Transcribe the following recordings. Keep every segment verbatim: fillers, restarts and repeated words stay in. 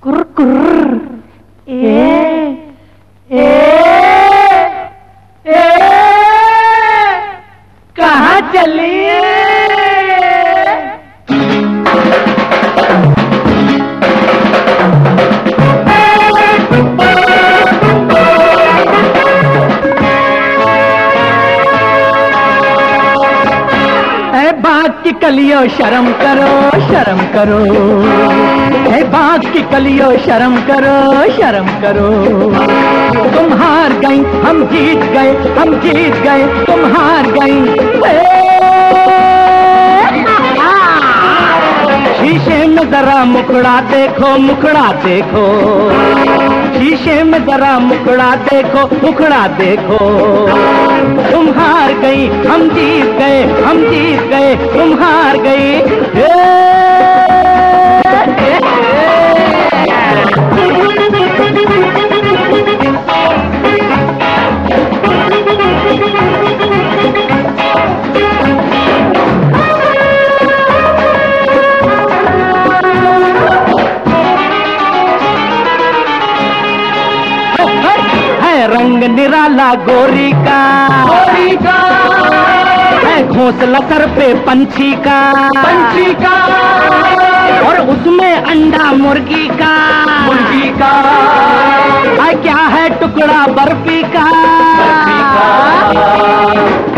कुर कुर ए ए ए कहाँ चली बाग की कलियों शर्म करो शर्म करो, हे बाग की कलियों शर्म करो शर्म करो। तुम हार गई हम जीत गए, हम जीत गए तुम हार गई। शीशे में जरा मुखड़ा देखो मुखड़ा देखो, शीशे में जरा मुखड़ा देखो मुखड़ा देखो। तुम हार गई हम जीत गए, हम जीत गए तुम हार गई। रंग निराला गोरी का, गोरी का है घोंसला सर पे पंछी का, पंछी का और उसमें अंडा मुर्गी का, मुर्गी का है क्या है टुकड़ा बर्फी का, बर्फी का।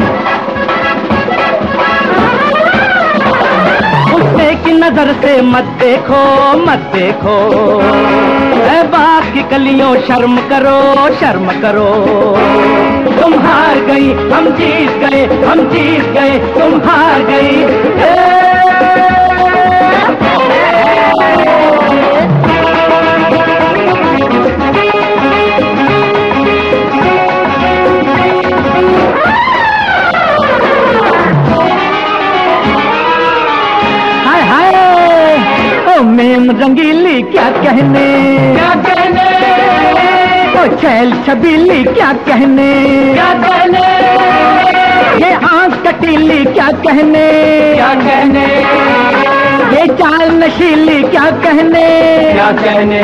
उससे की नजर से मत देखो मत देखो, बाग की कलियों शर्म करो शर्म करो। तुम हार गई हम जीत गए, हम जीत गए तुम हार गई। हाय हाय ओ मेम रंगीली क्या कहने, क्या कहने ओ छैल छबीली क्या कहने, क्या कहने ये आंख कटीली क्या कहने, क्या कहने ये चाल नशीली क्या कहने, क्या कहने।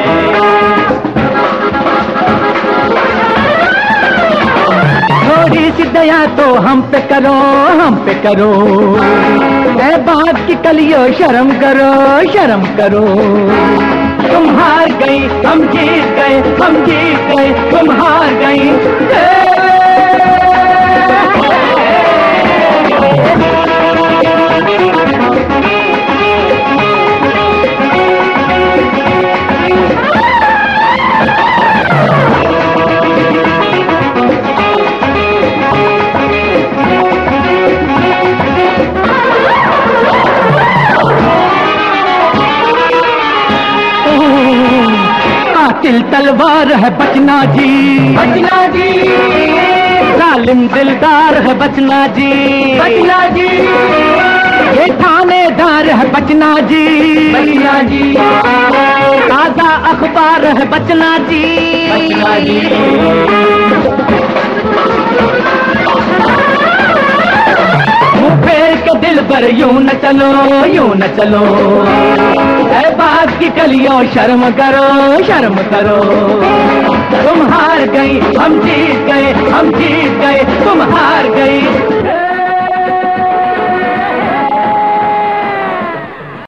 थोड़ी सी दया तो हम पे करो हम पे करो, ऐ बात की कलियों शर्म करो शर्म करो। तुम हार गई हम जीत गए, हम जीत गए तुम हार गई। तिल तलवार है बचना जी, बचना जी जालिम दिलदार है बचना जी, बचना जी ये थानेदार है बचना जी, बचना जी ताजा अखबार है बचना जी, बचना जी। मुँह फेर के दिल पर यूं न चलो यूं न चलो, ऐ बात की कलियों शर्म करो शर्म करो। तुम हार गई हम जीत गए, हम जीत गए तुम हार गई।